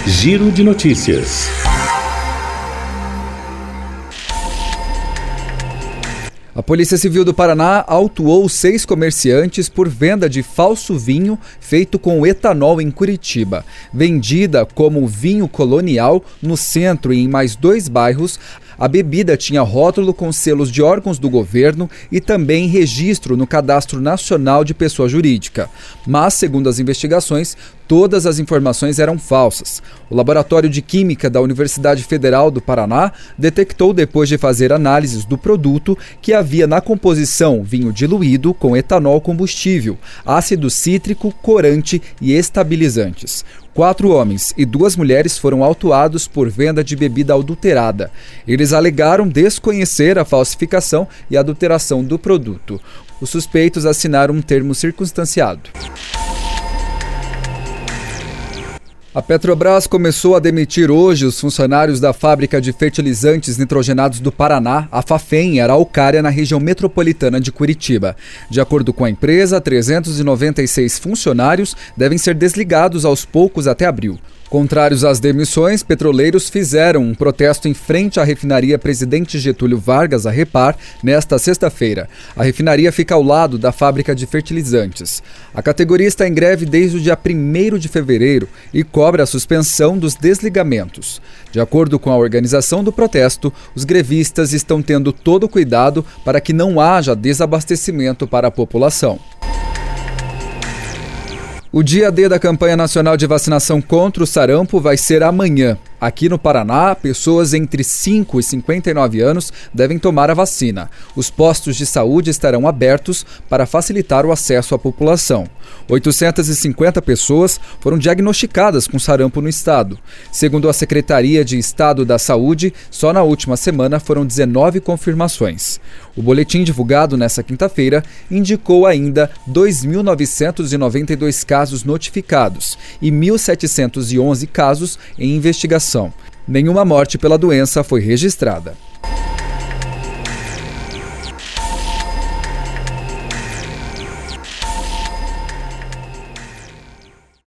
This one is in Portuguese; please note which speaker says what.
Speaker 1: Giro de Notícias.
Speaker 2: A Polícia Civil do Paraná autuou 6 comerciantes por venda de falso vinho feito com etanol em Curitiba. Vendida como vinho colonial no centro e em mais 2 bairros, a bebida tinha rótulo com selos de órgãos do governo e também registro no Cadastro Nacional de Pessoa Jurídica. Mas, segundo as investigações, todas as informações eram falsas. O Laboratório de Química da Universidade Federal do Paraná detectou, depois de fazer análises do produto, que havia na composição vinho diluído com etanol combustível, ácido cítrico, corante e estabilizantes. 4 homens e 2 mulheres foram autuados por venda de bebida adulterada. Eles alegaram desconhecer a falsificação e adulteração do produto. Os suspeitos assinaram um termo circunstanciado. A Petrobras começou a demitir hoje os funcionários da fábrica de fertilizantes nitrogenados do Paraná, a Fafem, em Araucária, na região metropolitana de Curitiba. De acordo com a empresa, 396 funcionários devem ser desligados aos poucos até abril. Contrários às demissões, petroleiros fizeram um protesto em frente à refinaria Presidente Getúlio Vargas, a Repar, nesta sexta-feira. A refinaria fica ao lado da fábrica de fertilizantes. A categoria está em greve desde o dia 1º de fevereiro e cobra a suspensão dos desligamentos. De acordo com a organização do protesto, os grevistas estão tendo todo o cuidado para que não haja desabastecimento para a população. O dia D da campanha nacional de vacinação contra o sarampo vai ser amanhã. Aqui no Paraná, pessoas entre 5 e 59 anos devem tomar a vacina. Os postos de saúde estarão abertos para facilitar o acesso à população. 850 pessoas foram diagnosticadas com sarampo no estado. Segundo a Secretaria de Estado da Saúde, só na última semana foram 19 confirmações. O boletim divulgado nesta quinta-feira indicou ainda 2.992 casos notificados e 1.711 casos em investigação. Nenhuma morte pela doença foi registrada.